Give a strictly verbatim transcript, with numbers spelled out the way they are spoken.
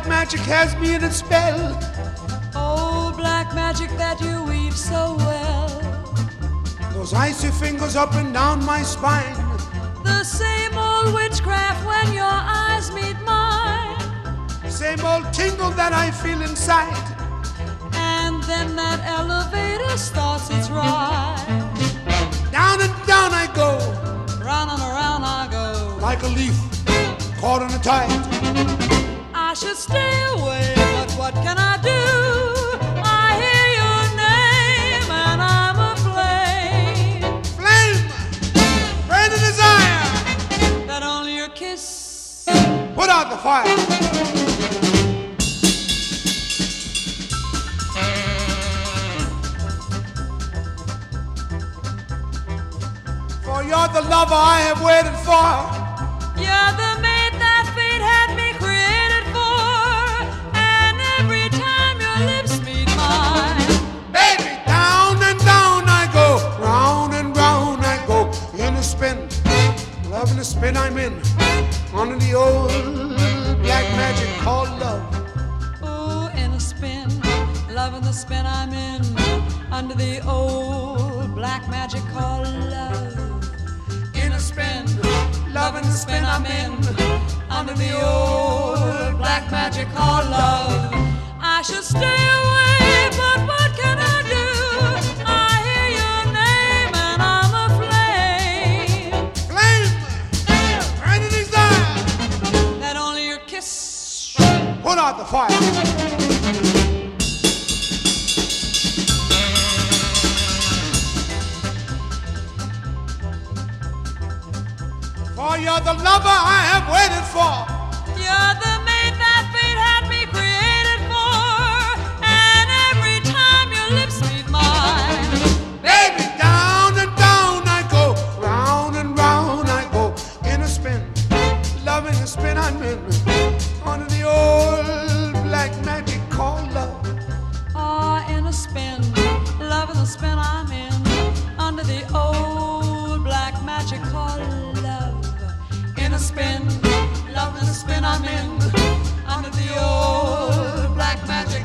magic has me in its spell. Oh, black magic that you weave so well. Those icy fingers up and down my spine. The same old witchcraft when your eyes meet mine. Same old tingle that I feel inside. And then that elevator starts its ride. Down and down I go, Round and around I go, like a leaf caught in a tide. I should stay away, but what can I do? I hear your name and I'm aflame. Flame, burn the desire, That only your kiss put out the fire. For you're the lover I have waited for. You're the mate that fate had me created for. And every time your lips meet mine, Baby, down and down I go, round and round I go, in a spin, loving the spin I'm in, under the old black magic called love. oh, in a spin, loving the spin I'm in, under the old black magic called love. In a spin, loving the spin I'm in, under the old black magic called love. I should stay away, but what can I do? I hear your name and I'm aflame. Flame, burn the desire, That only your kiss put out the fire. For you're the lover I have waited for. You're the mate that fate had me created for. And every time your lips meet mine, Baby, down and down I go, round and round I go, in a spin, loving the spin I'm in, under the old black magic called love. ah, in a spin, loving the spin I'm in, under the old black magic called love. In a spin, loving the spin I'm in, under the old black magic